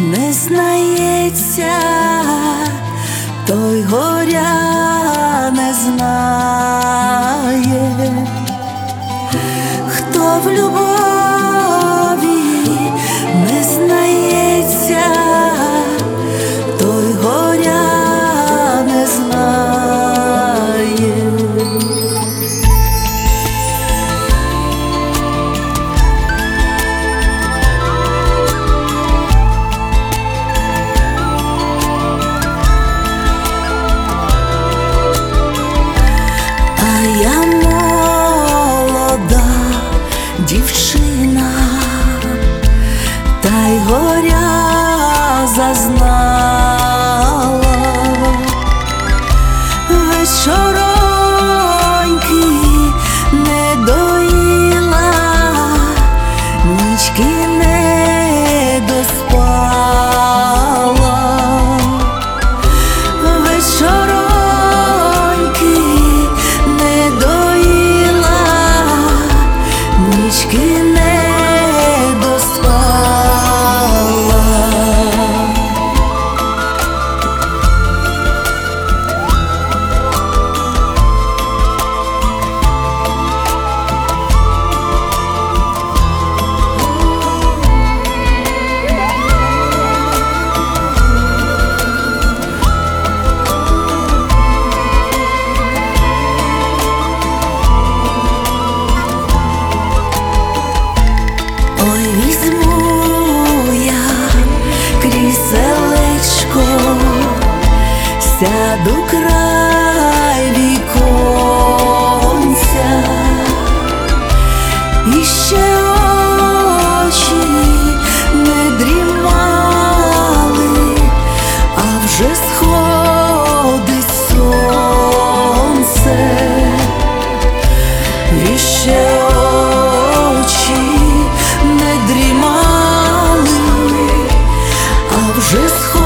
не знається, той горя не знає, хто в любові не знається, той горя не знає. Я молода дівчина, та й горя зазнала. Вечороньки не доїла, нічки не доспала. Вечороньки не доїла, нічки не доспала. Ой, візьму я кріселечко, сяду край віконця, і ще очі не дрімали, а вже сходить сонце. І ще очі не дрімали, а вже сходить